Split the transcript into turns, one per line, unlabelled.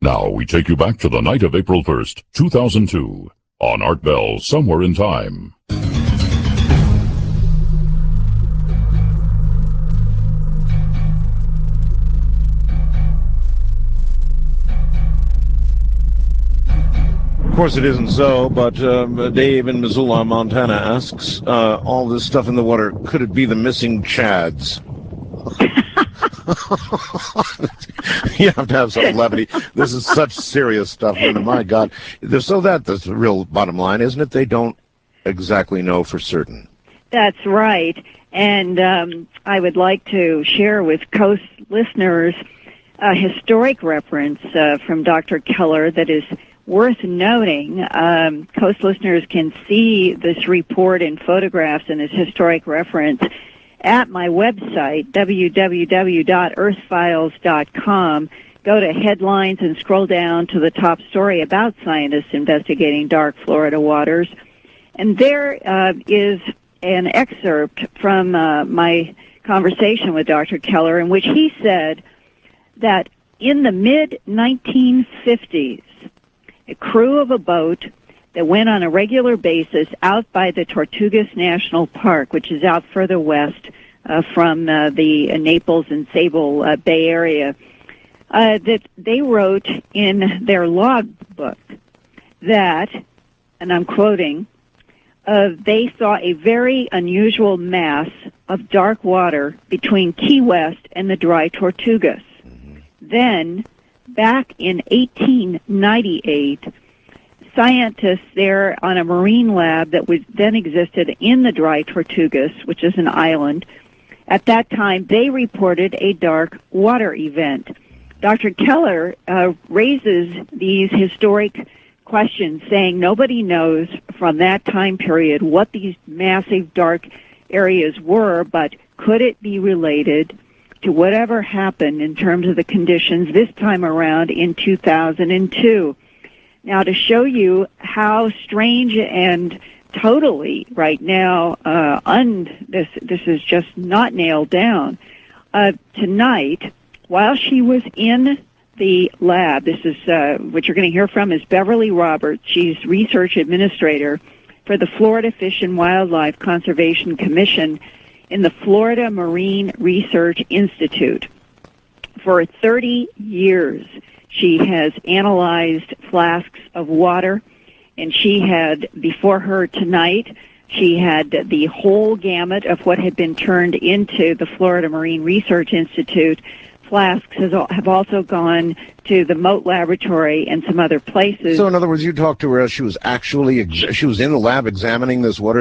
Now we take you back to the night of April 1st, 2002, on Art Bell, Somewhere in Time.
Of course it isn't so, but Dave in Missoula, Montana asks, all this stuff in the water, could it be the missing Chads? You have to have some levity. This is such serious stuff, and my God. So that's the real bottom line, isn't it? They don't exactly know for certain.
That's right. And I would like to share with Coast listeners a historic reference from Dr. Keller that is worth noting. Coast listeners can see this report in photographs and this historic reference at my website, www.earthfiles.com. Go to headlines and scroll down to the top story about scientists investigating dark Florida waters. And there is an excerpt from my conversation with Dr. Keller in which he said that in the mid-1950s, a crew of a boat that went on a regular basis out by the Tortugas National Park, which is out further west from the Naples and Sable Bay Area, that they wrote in their logbook that, and I'm quoting, they saw a very unusual mass of dark water between Key West and the dry Tortugas. Then, back in 1898, scientists there on a marine lab that was then existed in the dry Tortugas, which is an island, at that time they reported a dark water event. Dr. Keller raises these historic questions, saying nobody knows from that time period what these massive dark areas were, but could it be related to whatever happened in terms of the conditions this time around in 2002. Now, to show you how strange and totally right now, this is just not nailed down. Tonight, while she was in the lab, this is what you're going to hear from is Beverly Roberts. She's research administrator for the Florida Fish and Wildlife Conservation Commission in the Florida Marine Research Institute. For 30 years, she has analyzed flasks of water, and she had, before her tonight, she had the whole gamut of what had been turned into the Florida Marine Research Institute. Flasks have also gone to the Mote Laboratory and some other places.
So, in other words, you talked to her as she was actually, she was in the lab examining this water.